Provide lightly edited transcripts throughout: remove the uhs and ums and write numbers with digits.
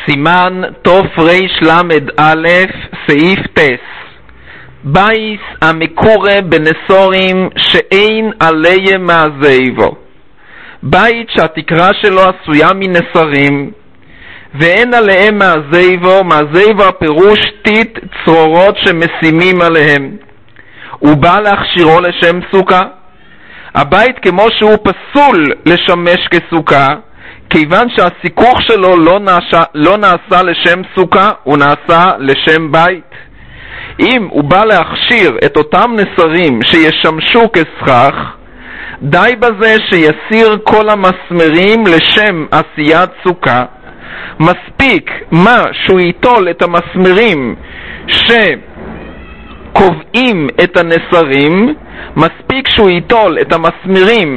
סימן תוף ריש למד א' סעיף טס. בייס המקורה בנסורים שאין עליה מעזיבו. בית שהתקרה שלו עשויה מנסרים ואין עליהם מעזיבו. מעזיבו הפירוש טיט צרורות שמשימים עליהם. הוא בא להכשירו לשם סוכה. הבית כמו שהוא פסול לשמש כסוכה, כיוון שהסיכוך שלו לא נעשה לשם סוכה, הוא נעשה לשם בית. אם הוא בא להכשיר את אותם נסרים שישמשו כסכך, די בזה שיסיר כל המסמרים לשם עשיית סוכה. מספיק מה שהוא ייטול את המסמרים שקובעים את הנסרים, מספיק שהוא ייטול את המסמרים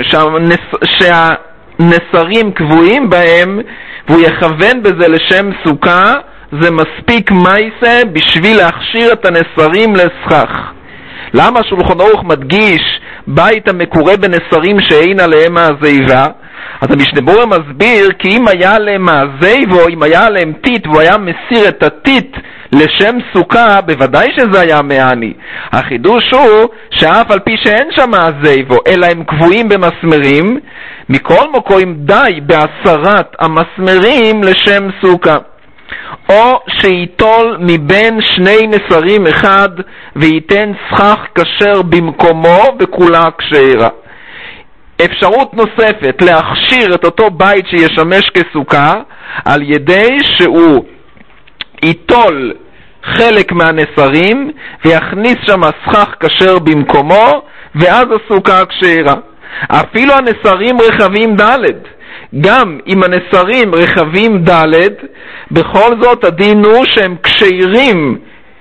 שהנסרים קבועים בהם והוא יכוון בזה לשם סוכה. זה מספיק מייסה בשביל להכשיר את הנסרים לסכך. למה שולחן ערוך מדגיש בית המקורה בנסרים שאין עליהם מעזיבה? אז המשנה ברורה מסביר כי אם היה עליהם מעזיבו, אם היה עליהם טיט והוא היה מסיר את הטיט לשם סוכה, בוודאי שזה היה מעני. החידוש הוא שאף על פי שאין שם מעזיבו אלא הם קבועים במסמרים, מכל מקום די בהסרת המסמרים לשם סוכה. או שיטול מבין שני נסרים אחד וייתן סכך כשר במקומו וכולה כשרה. אפשרות נוספת להכשיר את אותו בית שישמש כסוכה על ידי שהוא ייטול חלק מהנסרים ויכניס שם סכך כשר במקומו, ואז הסוכה כשרה. אפילו הנסרים רחבים ד', גם אם הנסרים רחבים ד', בכל זאת הדין הוא שהם כשרים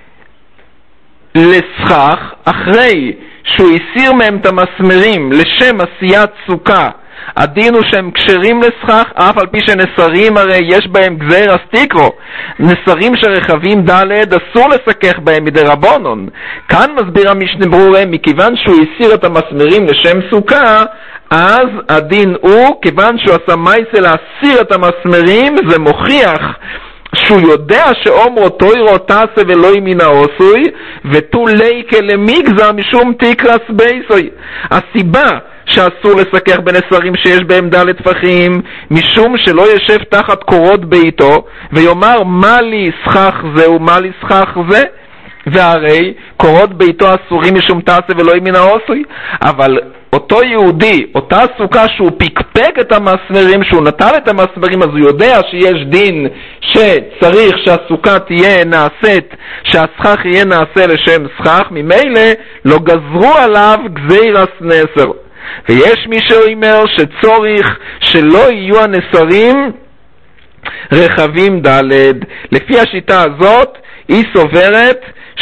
לסכך אחרי שהוא הסיר מהם את המסמרים לשם עשיית סוכה. הדין הוא שהם כשרים לסכך, אף על פי שנסרים הרי יש בהם גזיר אסתיקרו. נסרים שרחבים ד' אסור לסכך בהם מדרבנן. כאן מסביר המשנה ברורה, מכיוון שהוא הסיר את המסמרים לשם סוכה, אז הדין הוא, כיוון שהוא עשה מייסה להסיר את המסמרים, זה מוכיח שהוא יודע שאומרו תוירו תעשה ולא מן העושוי ותו ליקה למיגזר משום תקרס בייסוי. הסיבה שאסור לסכך בנסרים שיש בהם ד' טפחים, משום שלא ישב תחת קורות ביתו ויאמר מה לי סכך זה ומה לי סכך זה, והרי קורות ביתו אסורים משום תעשה ולא מן העושוי. אבל אותו יהודי, אותה סוכה שהוא פיקפק את המסמרים, שהוא נטל את המסמרים, אז הוא יודע שיש דין שצריך שהסוכה תהיה נעשית, שהסכך יהיה נעשה לשם סכך, ממילא לא גזרו עליו גזירס נסר. ויש מי שאומר שצורך שלא יהיו הנסרים רחבים ד'. לפי השיטה הזאת היא סוברת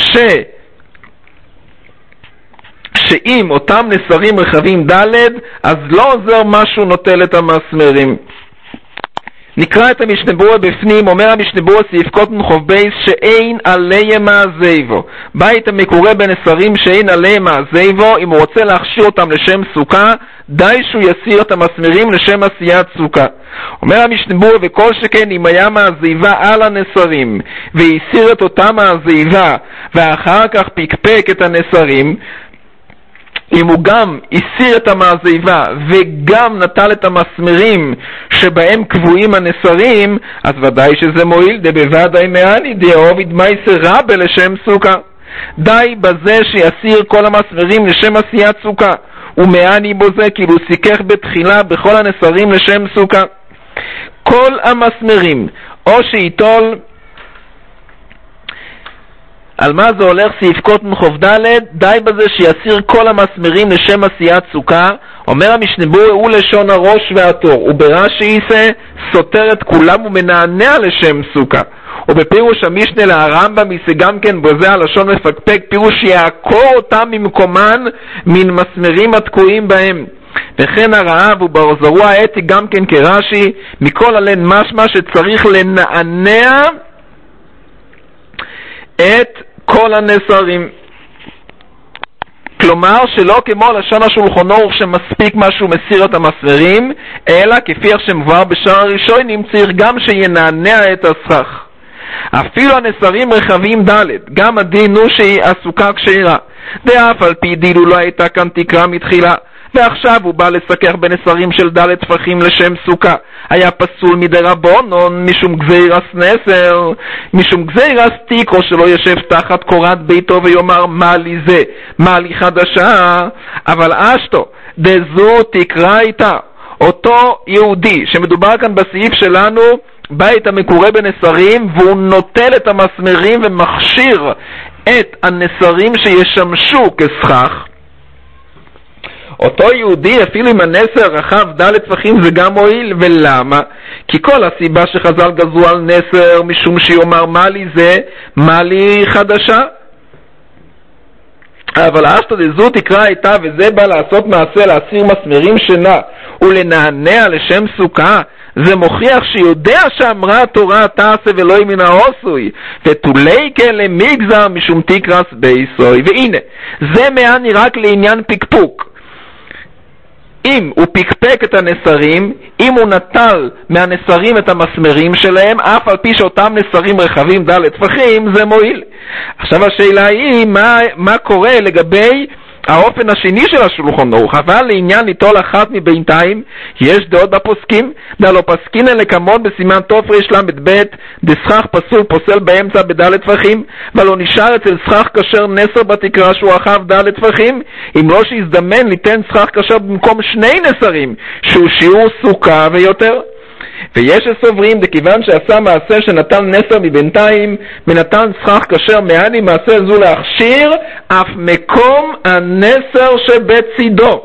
שאם אותם נסרים רחבים ד' אז לא עוזר משהו נוטל את המסמרים. נקרא את המשנה ברורה בפנים. אומר המשנה ברורה סעיף קוטן חוב בייס שאין עליהם מעזיבו. בית המקורה בנסרים שאין עליהם מעזיבו, אם הוא רוצה להכשיר אותם לשם סוכה, די שהוא יסיר את המסמרים לשם עשיית סוכה. אומר המשנה ברורה וכל שכן אם היה מעזיבה על הנסרים והסיר את אותה מעזיבה ואחר כך פיקפק את הנסרים, אם הוא גם הסיר את המעזיבה וגם נטל את המסמרים שבהם קבועים הנסרים, אז ודאי שזה מועיל. דבוודאי מעני דאוביד מייסר רבה לשם סוכה. די בזה שיסיר כל המסמרים לשם עשיית סוכה, ומעני בו זה כאילו סיכך בתחילה בכל הנסרים לשם סוכה. כל המסמרים או שיטול, על מה זה הולך סעיף קוטן חוב ד', די בזה שיסיר כל המסמרים לשם עשיית סוכה. אומר המשנה ברורה הוא לשון הראש והתור, וברש"י יישא סותר את כולם ומנענע לשם סוכה. ובפירוש המשנה לרמב"ם יישא גם כן בזה הלשון מפקפק, פירוש יעקור אותם ממקומן מן מסמרים התקועים בהם. וכן הרעב וברזרוע האתי גם כן כרש"י, מכל עליהן משמע שצריך לנענע את כל הנסרים. כלומר שלא כמו לשון השולחן ערוך שמספיק משהו מסיר את המסמרים, אלא כפי איך שמבואר בשער הראשונים צריך גם שינענע את הסכך. אפילו הנסרים רחבים ד' גם הדין הוא שהיא הסוכה כשרה, ואף על פי דילו לא הייתה כאן תקרה מתחילה, ועכשיו הוא בא לסכך בנסרים של ד' טפחים לשם סוכה, היה פסול מדרבנן משום גזירס נסר, משום גזירס תיקרו שלא ישב תחת קורת ביתו ויאמר מה לי זה, מה לי חדשה, אבל אשתו דזו תקרה איתה. אותו יהודי שמדובר כאן בסעיף שלנו, בית המקורה בנסרים, והוא נוטל את המסמרים ומכשיר את הנסרים שישמשו כסכך, אותו יהודי אפילו עם הנסר רחב ד' טפחים זה גם מועיל. ולמה? כי כל הסיבה שחז"ל גזרו על נסר משום שיאמר מה לי זה, מה לי חדשה. אבל אשתו דזו תקרא איתה, וזה בא לעשות מעשה להסיר מסמרים שינה ולנענע לשם סוכה, זה מוכיח שיודע שאמרה התורה תעשה ולא מן העושוי, ותולי כאלה מגזר משום תקרס ביסוי. והנה, זה מעני רק לעניין פקפוק. אם הוא פקפק את הנסרים, אם הוא נטל מהנסרים את המסמרים שלהם, אף על פי שאותם נסרים רחבים ד' טפחים, זה מועיל. עכשיו השאלה היא, מה קורה לגבי האופן השני של השולחן ערוך? אבל לעניין ליטול אחת מבינתיים, יש דעות בפוסקים, דלו פסקין אלה כמון בסימן תוף ריש למד ב' דסכך פסול פוסל באמצע בד' טפחים, ולא נשאר אצל סכך כשר נסר בתקרה שהוא רחב ד' טפחים, אם לא שיזדמן ליתן סכך כשר במקום שני נסרים שהוא שיעור סוכה ויותר. ויש הסוברים דכיוון שעשה מעשה שנתן נסר מבינתיים ונתן סכך כשר, מעני מעשה זו להכשיר אף מקום הנסר שבצידו,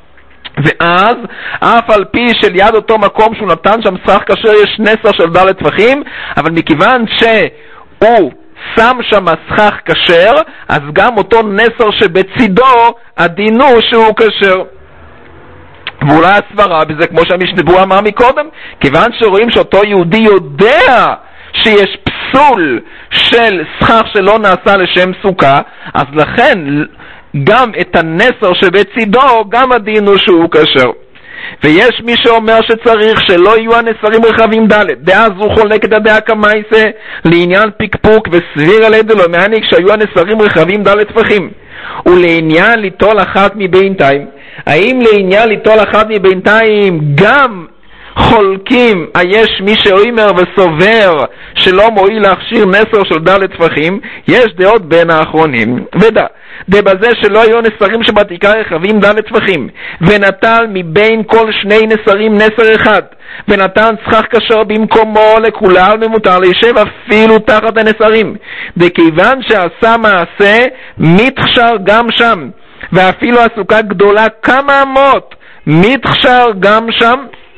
ואז אף על פי שליד אותו מקום שהוא נתן שם סכך כשר יש נסר של ד' טפחים, אבל מכיוון שהוא שם שם סכך כשר, אז גם אותו נסר שבצידו הדין הוא שהוא כשר. ואולי הסברה בזה כמו שהמשנה אמר מקודם, כיוון שרואים שאותו יהודי יודע שיש פסול של סכך שלא נעשה לשם סוכה, אז לכן גם את הנסר שבצידו גם הדין הוא שהוא כשר. ויש מי שאומר שצריך שלא יהיו הנסרים רחבים ד', דעה זו חולקת הדעה כמייסה לעניין פקפוק וסביר על ידלו, מעניק שהיו הנסרים רחבים ד' טפחים. ולעניין ליטול אחת מבינתיים, האם לעניין ליטול אחת מבינתיים גם חולקים, יש מי שאומר וסובר שלא מועיל להכשיר נסר של ד' טפחים? יש דעות בין האחרונים. בזה שלא היו נסרים שבתיקה רחבים ד' טפחים, ונטל מבין כל שני נסרים נסר אחד, ונתן סכך כשר במקומו לכלל ממותר להישב אפילו תחת הנסרים, וכיוון שעשה מעשה מתחשר גם שם, ואפילו הסוכה גדולה כמה אמות מתחשר גם שם.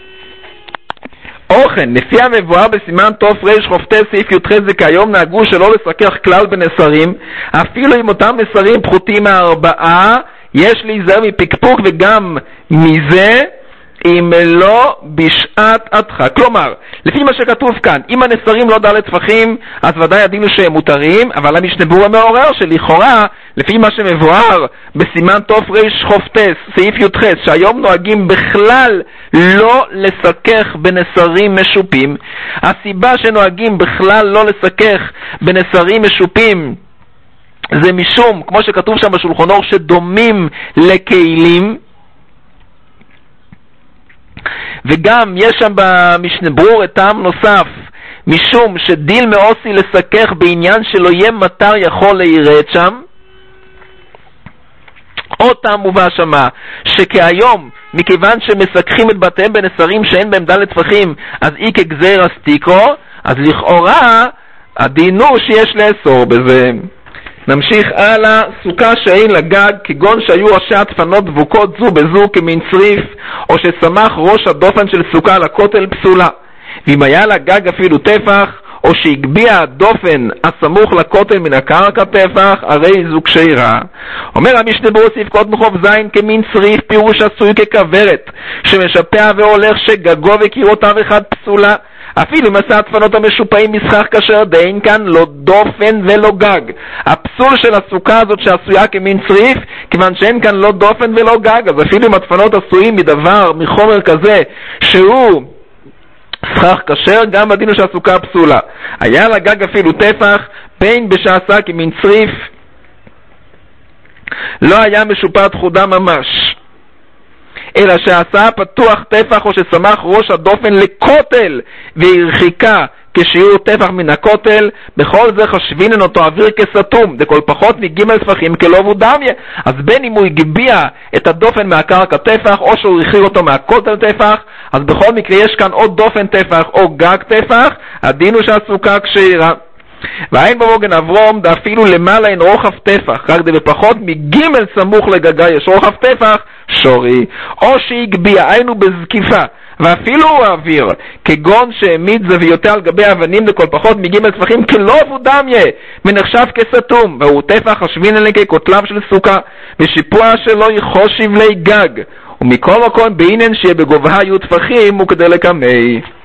אוכן, לפי המבואר בסימן תוף ריש חופתי סעיף י"ח זה כיום נהגו שלא לסכך כלל בנסרים, אפילו אם אותם נסרים פחותים מהארבעה, יש להיזהר מפקפוק וגם מזה אם לא בשעת הדחק. כלומר, לפי מה שכתוב כאן, אם הנסרים לא ד' טפחים, אז ודאי הדין הוא שהם מותרים, אבל המשנה ברורה מעורר שלכאורה, לפי מה שמבואר בסימן תוף ריש חופטס, סעיף י"ח, שהיום נוהגים בכלל לא לסכך בנסרים משופים, הסיבה שנוהגים בכלל לא לסכך בנסרים משופים, זה משום, כמו שכתוב שם בשולחן ערוך, שדומים לכלים, וגם יש שם במשנה ברורה טעם נוסף, משום שדיל מאוסי לסכך בעניין שלא יהיה מטר יכול להירד שם. עוד טעם מובא שמה, שכהיום מכיוון שמסככים את בתיהם בנסרים שאין בהם ד' טפחים, אז אי כגזירס תיקרו, אז לכאורה הדין הוא שיש לאסור בזה. נמשיך הלאה. סוכה שאין לגג, כגון שהיו ראשי הדפנות דבוקות זו בזו כמין צריף, או שסמך ראש הדופן של סוכה על הכותל, פסולה. ואם היה לגג אפילו טפח, או שהגביע הדופן הסמוך לכותל מן הקרקע טפח, הרי זו כשרה. אומר המשנה ברוסי קוד מחוב זין כמין צריף, פירוש עשוי ככוורת שמשפע והולך שגגו וקירותיו אחד פסולה, אפילו אם עשה הדפנות המשופעים מסכך כאשר דאין כאן לא דופן ולא גג. הפסול של הסוכה הזאת שעשויה כמין צריף, כיוון שאין כאן לא דופן ולא גג, אז אפילו אם הדפנות עשויים מדבר, מחומר כזה שהוא סכך כשר, גם בדין הוא שהסוכה פסולה. היה לגג אפילו טפח, בין בשעשה כמין צריף, לא היה משופעת חודה ממש, אלא שעשה פתוח טפח או ששמח ראש הדופן לכותל והרחיקה כשיעור טפח מן הכותל, בכל זה חשבינן אותו אוויר כסתום, דכל פחות מגימל ספחים כלוב ודמיה. אז בין אם הוא הגביע את הדופן מהקרקע טפח או שהוא הרחיק אותו מהכותל טפח, אז בכל מקרה יש כאן או דופן טפח או גג טפח, הדין הוא שהסוכה כשרה. ואין במוגן אברום דאפילו למעלה אין רוחב טפח, רק בפחות מגימל סמוך לגגה יש רוחב טפח שורי, או שהגביע היינו בזקיפה ואפילו הוא האוויר כגון שהעמיד זוויותיה על גבי אבנים לכל פחות מגימל ספחים כלוב ודמיה מנחשב כסתום, והוא טפח השבין אלה ככותליו של סוכה, ושיפוע שלו יחושיב לי גג, ומכל מקום בעינן שיהיה בגובה יהיו טפחים וכדי לקמי.